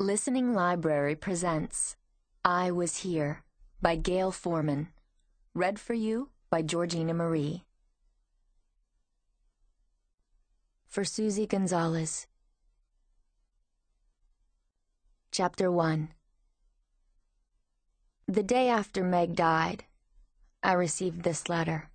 Listening Library presents I Was Here by Gail Forman. Read for you by Georgina Marie. For Susie Gonzalez. Chapter 1. The day after Meg died, I received this letter.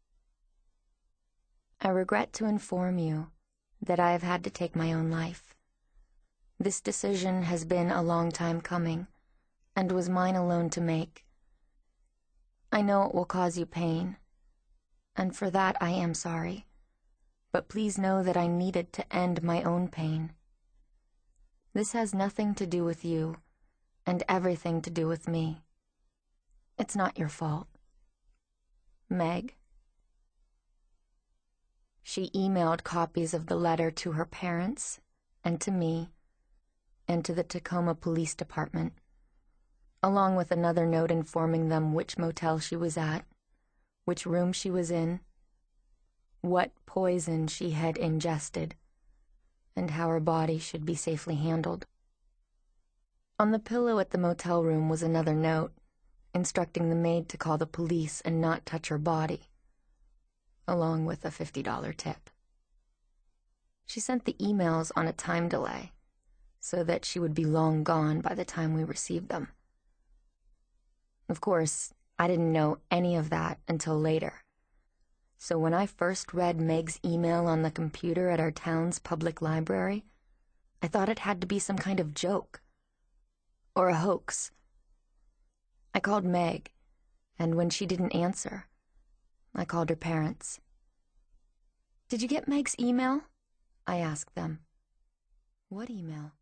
I regret to inform you that I have had to take my own life. This decision has been a long time coming, and was mine alone to make. I know it will cause you pain, and for that I am sorry, but please know that I needed to end my own pain. This has nothing to do with you, and everything to do with me. It's not your fault. Meg. She emailed copies of the letter to her parents, and to me, and to the Tacoma Police Department, along with another note informing them which motel she was at, which room she was in, what poison she had ingested, and how her body should be safely handled. On the pillow at the motel room was another note, instructing the maid to call the police and not touch her body, along with a $50 tip. She sent the emails on a time delay, so that she would be long gone by the time we received them. Of course, I didn't know any of that until later. So when I first read Meg's email on the computer at our town's public library, I thought it had to be some kind of joke, or a hoax. I called Meg, and when she didn't answer, I called her parents. "Did you get Meg's email?" I asked them. "What email?"